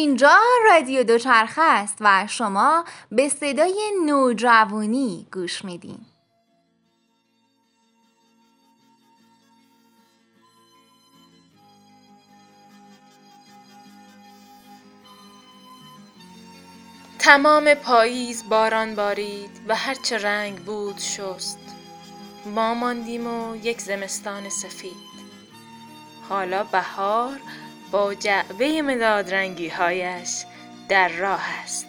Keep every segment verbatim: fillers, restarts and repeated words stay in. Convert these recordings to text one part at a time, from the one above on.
اینجا رادیو دوچرخه است و شما به صدای نوجوانی گوش میدین. تمام پاییز باران بارید و هرچه رنگ بود شست. ما ماندیم و یک زمستان سفید. حالا بهار با جعبه مداد رنگی هایش در راه است.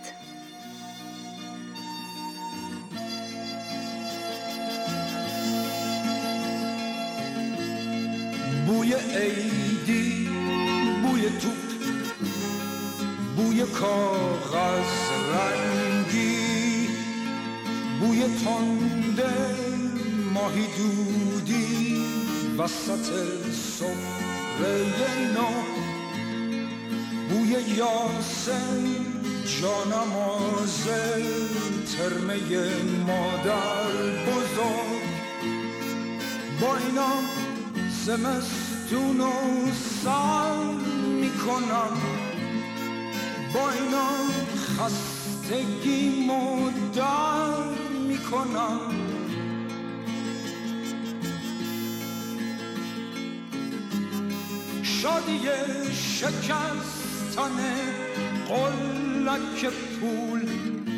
بوی عیدی، بوی توپ، بوی کاغذ رنگی، بوی تنده ماهی دودی وسط سفره نو، بوی یاسین جانماز ترمه مادر بزرگ. با اینا زمستون و سر میکنم، با اینا خستگی مدر میکنم. شادی شکستن قلک پول،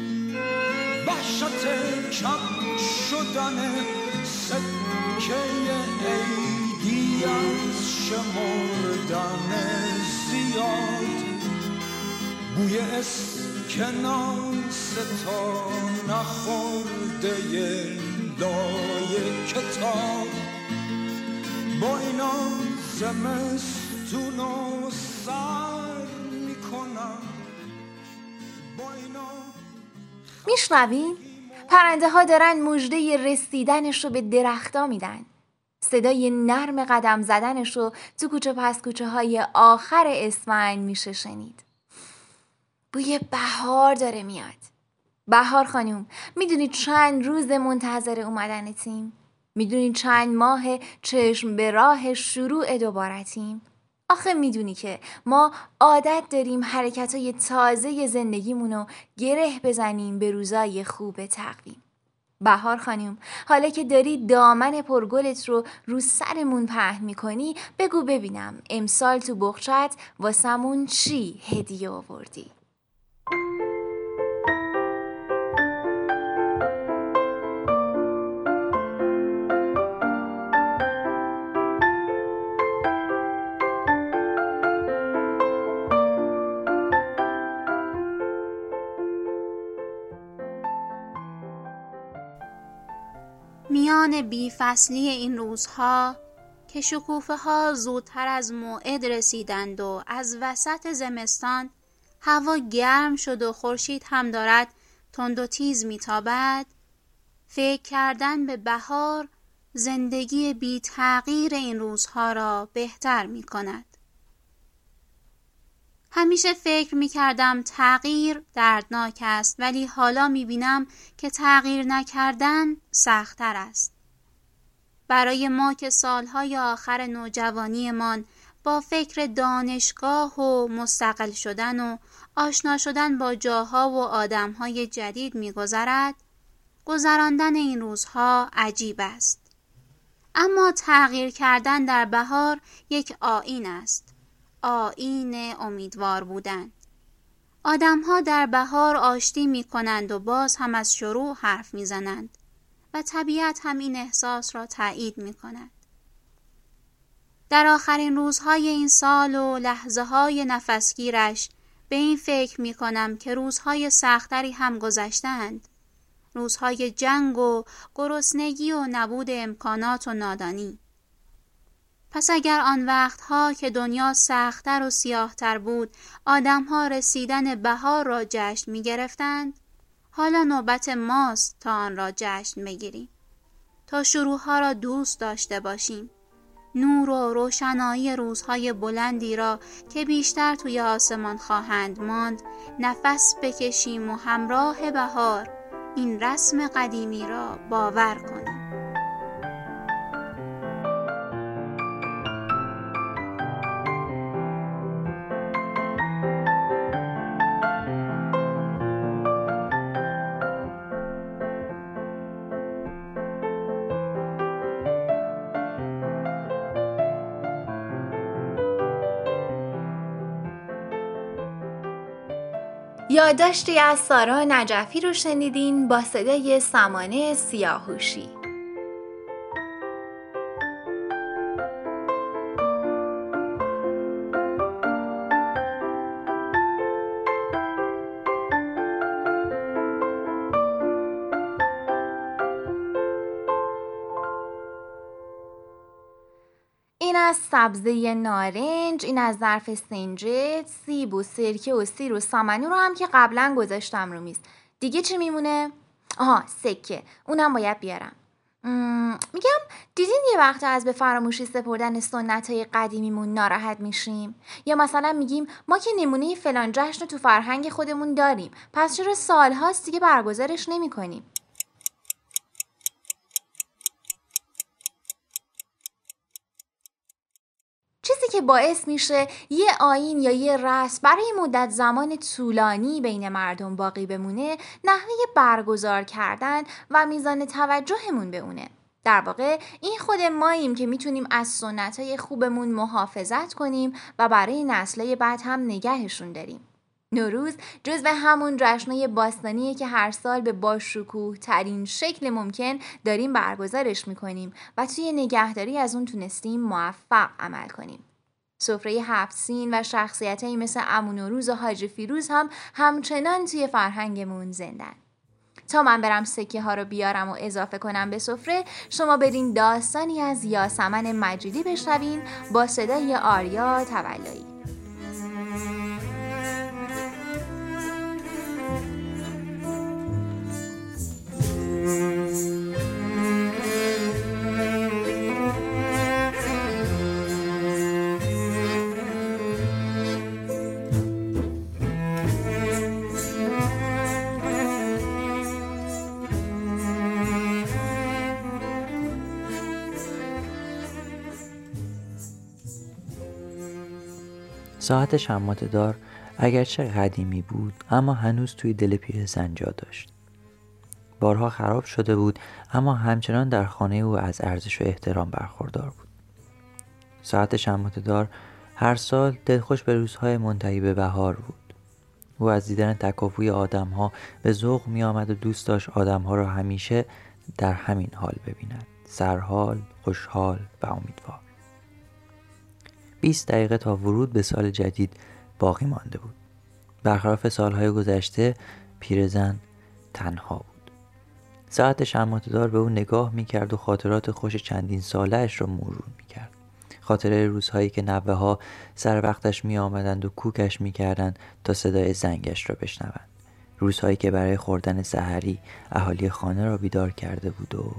وحشت کم شدن سکه عیدی از شمردن زیاد، بوی اسکناس تا نخورده لای کتاب. با اینا زمستون و سر میکنم، با اینا. میشنوین؟ پرنده ها دارن مژده رسیدنش رو به درختا میدن. صدای نرم قدم زدنش رو تو کوچه پس کوچه های آخر اسفند میشه شنید. بوی بهار داره میاد. بهار خانوم، میدونی چند روز منتظر اومدنتیم؟ میدونی چند ماه چشم به راه شروع دوبارتیم؟ آخه میدونی که ما عادت داریم حرکتای تازه زندگیمونو گره بزنیم به روزای خوب تقویم. بهار خانوم، حالا که داری دامن پرگلت رو رو سرمون پهن میکنی، بگو ببینم امسال تو بخچت واسمون چی هدیه آوردی؟ میان بی‌فصلی این روزها که شکوفه ها زودتر از موعد رسیدند و از وسط زمستان هوا گرم شد و خورشید هم دارد تند و تیز میتابد، فکر کردن به بهار زندگی بی تغییر این روزها را بهتر می کند. همیشه فکر می کردم تغییر دردناک است، ولی حالا می بینم که تغییر نکردن سخت‌تر است. برای ما که سالهای آخر نوجوانیمان با فکر دانشگاه و مستقل شدن و آشنا شدن با جاها و آدمهای جدید می گذرد، گذراندن این روزها عجیب است. اما تغییر کردن در بهار یک آیین است. آیین امیدوار بودن. آدم‌ها در بهار آشتی می‌کنند و باز هم از شروع حرف می‌زنند و طبیعت هم این احساس را تایید می‌کند. در آخرین روزهای این سال و لحظه‌های نفسگیرش به این فکر می‌کنم که روزهای سختری هم گذشتند. روزهای جنگ و گرسنگی و نبود امکانات و نادانی. پس اگر آن وقتها که دنیا سخت‌تر و سیاه‌تر بود آدم‌ها رسیدن بهار را جشن می‌گرفتند، حالا نوبت ماست تا آن را جشن بگیریم، تا شروع‌ها را دوست داشته باشیم، نور و روشنایی روزهای بلندی را که بیشتر توی آسمان خواهند ماند نفس بکشیم و همراه بهار این رسم قدیمی را باور کنیم. یادداشتی از سارا نجفی رو شنیدین با صدای سمانه سیاهوشی. این از سبزه نارنج، این از ظرف سنجد، سیب و سرکه و سیر و سامنو رو هم که قبلا گذاشتم رو میز. دیگه چی میمونه؟ آها، سکه، اونم باید بیارم. میگم دیدین یه وقت از به فراموشی سپردن سنت‌های قدیمیمون ناراحت میشیم؟ یا مثلا میگیم ما که نمونه فلان جشن تو فرهنگ خودمون داریم، پس چرا سالهاست دیگه برگزارش نمی‌کنیم؟ چیزی که باعث میشه یه آیین یا یه رسم برای مدت زمان طولانی بین مردم باقی بمونه، نحوه برگزار کردن و میزان توجهمون به اونه. در واقع این خود ماییم که میتونیم از سنت‌های خوبمون محافظت کنیم و برای نسل‌های بعد هم نگهشون داریم. نوروز جزو همون جشن‌های باستانیه که هر سال به باشکوه ترین شکل ممکن داریم برگزارش میکنیم و توی نگهداری از اون تونستیم موفق عمل کنیم. سفره هفت سین و شخصیتایی مثل عمو نوروز و حاجی فیروز هم همچنان توی فرهنگمون زندن. تا من برم سکه ها رو بیارم و اضافه کنم به سفره، شما برین داستانی از یاسمن مجیدی بشنوین با صدای آریا تولایی. ساعت شماته دار اگرچه قدیمی بود اما هنوز توی دل پیرزن جا داشت. بارها خراب شده بود اما همچنان در خانه او از ارزش و احترام برخوردار بود. ساعت شماته دار هر سال دلخوش به روزهای منتهی به بهار بود. او از دیدن تکاپوی آدم‌ها به ذوق می آمد و دوست داشت آدم‌ها را همیشه در همین حال ببیند، سرحال، خوشحال و امیدوار. بیست دقیقه تا ورود به سال جدید باقی مانده بود. برخلاف سالهای گذشته پیرزن تنها بود. ساعت شماته دار به او نگاه می‌کرد و خاطرات خوش چندین ساله‌اش را مرور می‌کرد. خاطره روزهایی که نوه‌ها سر وقتش می‌آمدند و کوکش می‌کردند تا صدای زنگش را بشنوند. روزهایی که برای خوردن سحری اهالی خانه را بیدار کرده بود و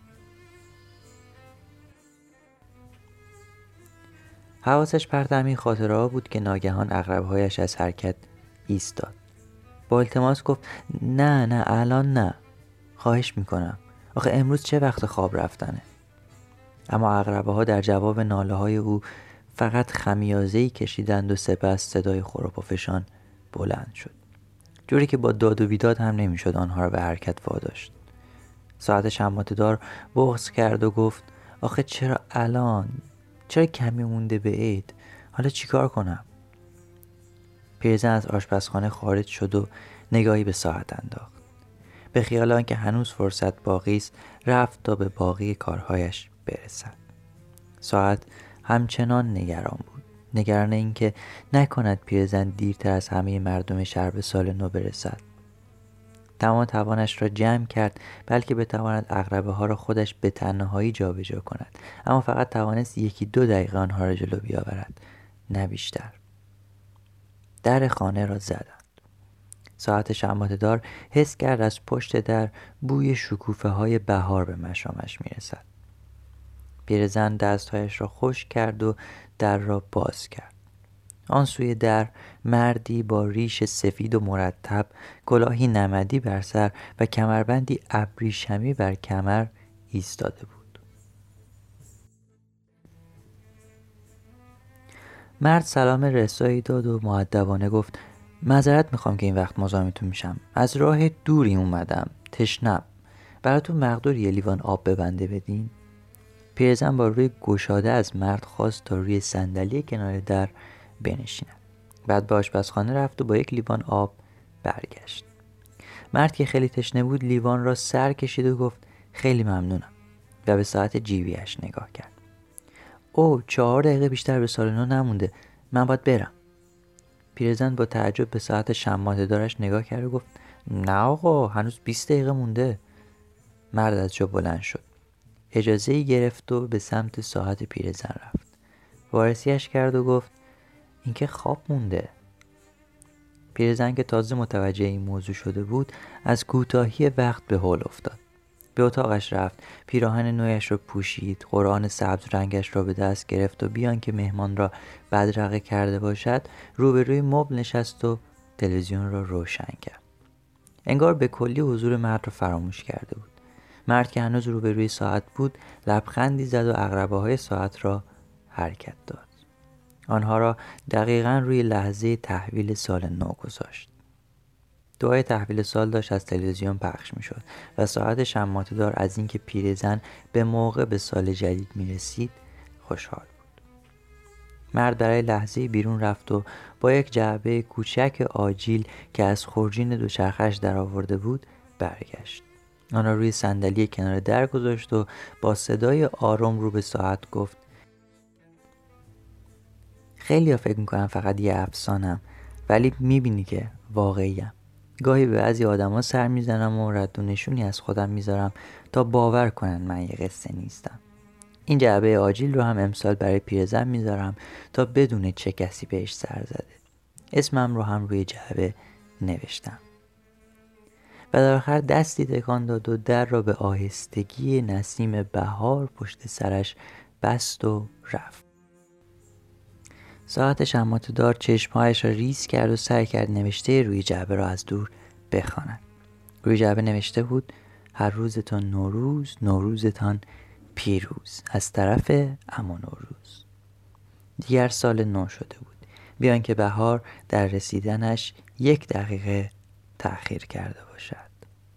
حواسش پرت همین خاطره‌ها بود که ناگهان عقرب‌هایش از حرکت ایستاد. با التماس گفت نه نه الان نه، خواهش میکنم، آخه امروز چه وقت خواب رفتنه. اما عقربه‌ها در جواب ناله‌های او فقط خمیازه‌ای کشیدند و سپس صدای خروپافشان بلند شد، جوری که با داد و بیداد هم نمیشد آنها را به حرکت واداشت. ساعت شماته دار بغض کرد و گفت آخه چرا الان؟ چرا کمی مونده به عید؟ حالا چیکار کنم؟ پیرزن از آشپزخانه خارج شد و نگاهی به ساعت انداخت. به خیال آنکه هنوز فرصت باقی است رفت تا به باقی کارهایش برسد. ساعت همچنان نگران بود. نگران اینکه نکند پیرزن دیرتر از همه مردم شهر به سال نو برسد. تمام توانش را جمع کرد بلکه بتواند عقربه ها را خودش به تنهایی جابجا کند، اما فقط توانست یکی دو دقیقه آنها را جلو بیاورد، نه بیشتر. در خانه را زدند. ساعت شماته دار حس کرد از پشت در بوی شکوفه های بهار به مشامش میرسد. پیرزن دستهایش را خشک کرد و در را باز کرد. آن سوی در مردی با ریش سفید و مرتب، کلاهی نمدی بر سر و کمربندی ابریشمی بر کمر ایستاده بود. مرد سلام رسایی داد و مؤدبانه گفت معذرت میخوام که این وقت مزاحمتون میشم. از راه دوری اومدم، تشنم. براتون مقدور یه لیوان آب ببنده بدین؟ پیرزن با روی گشاده از مرد خواست تا روی صندلی کنار در بنشیند. بعد به آشپزخانه رفت و با یک لیوان آب برگشت. مرد که خیلی تشنه بود لیوان را سر کشید و گفت خیلی ممنونم و به ساعت جیبیش نگاه کرد. او چهار دقیقه بیشتر به سال نو نمونده، من باید برم. پیرزن با تعجب به ساعت شماته دارش نگاه کرد و گفت نه آقا، هنوز بیست دقیقه مونده. مرد از جا بلند شد، اجازه ای گرفت و به سمت ساعت پیرزن رفت. وارسیش کرد و گفت این که خواب مونده. پیرزن که تازه متوجه این موضوع شده بود از کوتاهی وقت به هول افتاد. به اتاقش رفت، پیراهن نویش را پوشید، قرآن سبز رنگش را به دست گرفت و بیان که مهمان را بدرقه کرده باشد روبروی مبل نشست و تلویزیون را روشن کرد. انگار به کلی حضور مرد را فراموش کرده بود. مرد که هنوز روبروی ساعت بود لبخندی زد و عقربه های ساعت را حرکت داد. آنها را دقیقاً روی لحظه تحویل سال نو گذاشت. دعای تحویل سال داشت از تلویزیون پخش می شد و ساعت شماته دار از اینکه پیرزن به موقع به سال جدید می رسید خوشحال بود. مرد برای لحظه بیرون رفت و با یک جعبه کوچک آجیل که از خورجین دوچرخش در آورده بود برگشت. آن را روی صندلی کنار در گذاشت و با صدای آرام رو به ساعت گفت خیلی ها فکر میکنم فقط یه افسانم، ولی میبینی که واقعیم. گاهی به بعضی آدم ها سر میزنم و رد و نشونی از خودم میذارم تا باور کنن من یه قصه نیستم. این جعبه آجیل رو هم امسال برای پیرزن میذارم تا بدونه چه کسی بهش سر زده. اسمم رو هم روی جعبه نوشتم. و در آخر دستی تکان داد و در را به آهستگی نسیم بهار پشت سرش بست و رفت. ساعت شماته دار چشمهایش را ریز کرد و سعی کرد نوشته روی جعبه را از دور بخواند. روی جعبه نوشته بود هر روزتان نوروز، نوروزتان پیروز، از طرف عمو نوروز. دیگر سال نو شده بود، بیان که بهار در رسیدنش یک دقیقه تأخیر کرده باشد.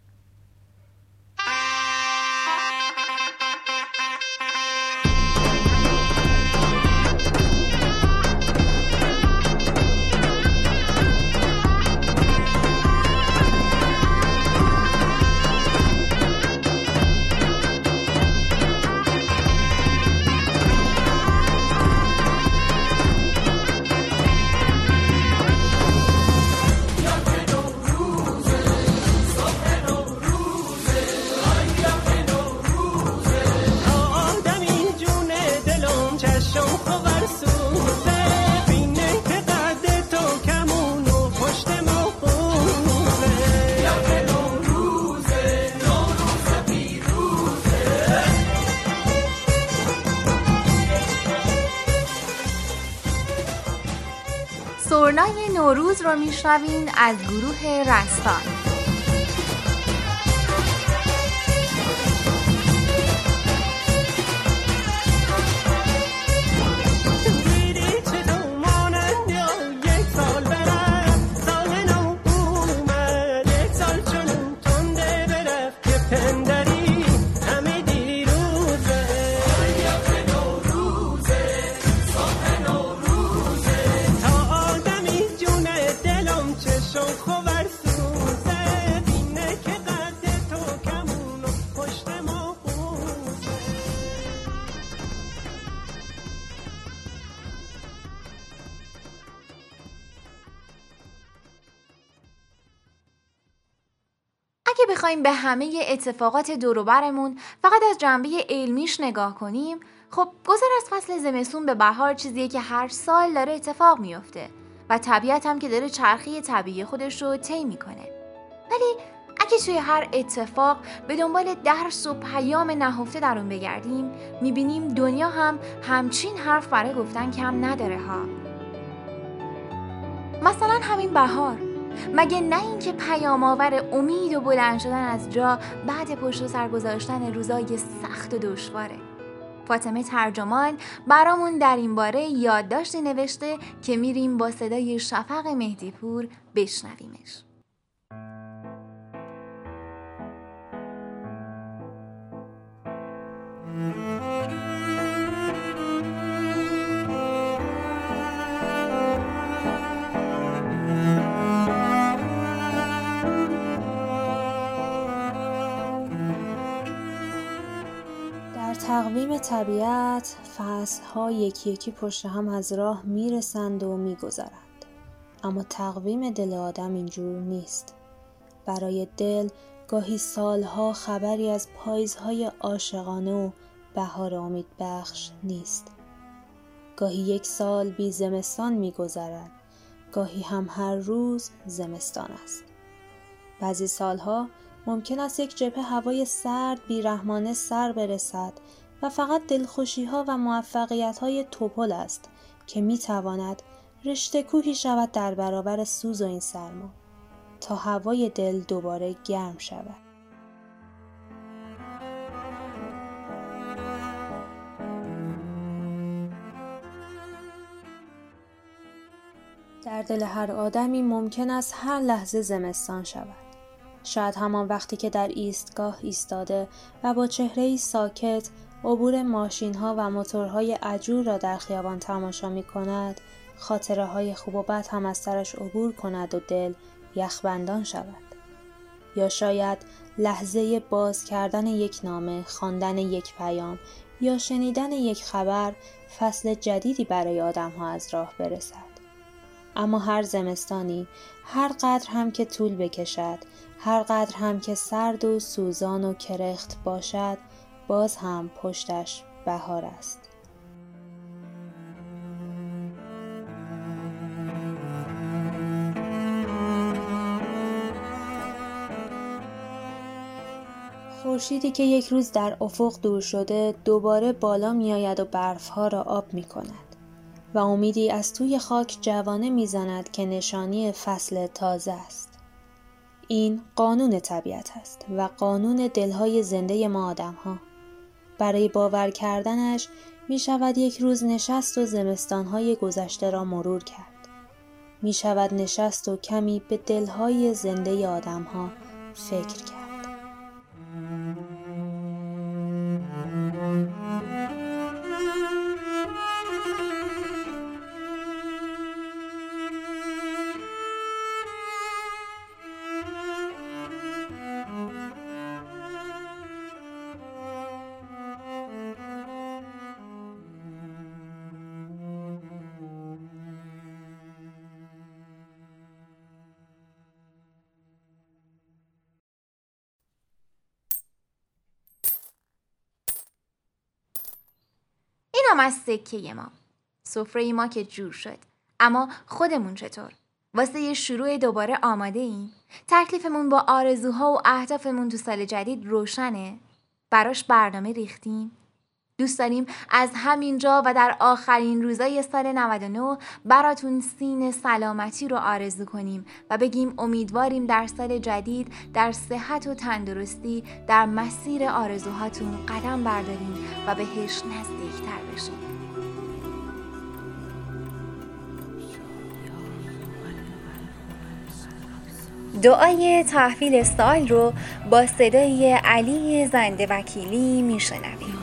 سرنای نوروز رو میشنوین از گروه رستان. اگه بخوایم به همه اتفاقات دور و برمون فقط از جنبه علمیش نگاه کنیم، خب گذر از فصل زمستون به بهار چیزیه که هر سال داره اتفاق میفته و طبیعت هم که داره چرخه طبیعی خودش رو طی میکنه. ولی اگه توی هر اتفاق به دنبال درس و پیام نهفته در اون بگردیم، میبینیم دنیا هم همچین حرف برای گفتن کم نداره ها. مثلا همین بهار، مگه نه این که پیام آور امید و بلند شدن از جا بعد پشت و سر گذاشتن روزای سخت و دشواره. فاطمه ترجمان برامون در این باره یادداشتی نوشته که میریم با صدای شفق مهدیپور بشنویمش. در تقویم طبیعت فصل‌ها یکی یکی پشت هم از راه میرسند و میگذرند. اما تقویم دل آدم اینجور نیست. برای دل گاهی سالها خبری از پاییزهای عاشقانه و بهار امیدبخش نیست. گاهی یک سال بی زمستان میگذرد، گاهی هم هر روز زمستان است. بعضی سالها ممکن است یک جبهه هوای سرد بیرحمانه سر برسد و فقط دلخوشی‌ها و موفقیت‌های توپل است که می‌تواند رشته کوهی شود در برابر سوز و این سرما تا هوای دل دوباره گرم شود. در دل هر آدمی ممکن است هر لحظه زمستان شود. شاید همان وقتی که در ایستگاه ایستاده و با چهره‌ای ساکت عبور ماشین‌ها و موتورهای عجول را در خیابان تماشا می‌کند، خاطره‌های خوب و بد هم از سرش عبور کند و دل یخبندان شود. یا شاید لحظه باز کردن یک نامه، خواندن یک پیام یا شنیدن یک خبر فصل جدیدی برای آدم‌ها از راه برسد. اما هر زمستانی، هر قدر هم که طول بکشد، هر قدر هم که سرد و سوزان و کرخت باشد، باز هم پشتش بهار است. خورشیدی که یک روز در افق دور شده دوباره بالا می آید و برفها را آب می کند و امیدی از توی خاک جوانه می زند که نشانی فصل تازه است. این قانون طبیعت است و قانون دلهای زنده ما آدم ها. برای باور کردنش می شود یک روز نشست و زمستانهای گذشته را مرور کرد. می شود نشست و کمی به دلهای زنده آدم ها فکر کرد. اینم از سکه ما. سفره ما که جور شد. اما خودمون چطور؟ واسه یه شروع دوباره آماده ایم؟ تکلیفمون با آرزوها و اهدافمون تو سال جدید روشنه؟ براش برنامه ریختیم؟ دوست داریم از همینجا و در آخرین روزای سال نود و نه براتون سین سلامتی رو آرزو کنیم و بگیم امیدواریم در سال جدید در صحت و تندرستی در مسیر آرزوهاتون قدم برداریم و بهش نزدیکتر بشیم. دعای تحویل سال رو با صدای علی زنده وکیلی میشنویم.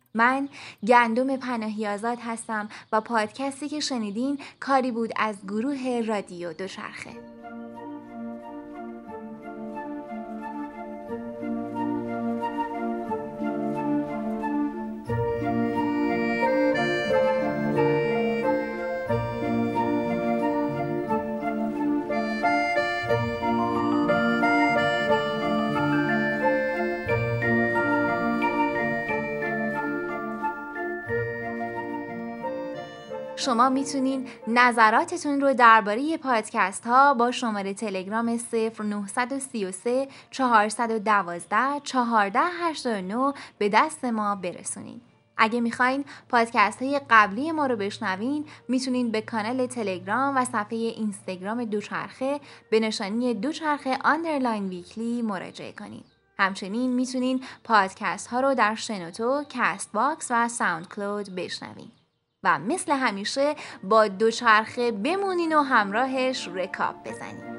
من گندم پناهی آزاد هستم و پادکستی که شنیدین کاری بود از گروه رادیو دوچرخه. شما میتونین نظراتتون رو درباره پادکست ها با شماره تلگرام صفر نه سه سه چهار یک دو چهار هشت نه به دست ما برسونین. اگه میخواین پادکست های قبلی ما رو بشنوین میتونین به کانال تلگرام و صفحه اینستاگرام دوچرخه به نشانی دوچرخه آندرلاین ویکلی مراجعه کنین. همچنین میتونین پادکست ها رو در شنوتو، کست باکس و ساوند کلود بشنوین. و مثل همیشه با دوچرخه بمونین و همراهش رکاب بزنین.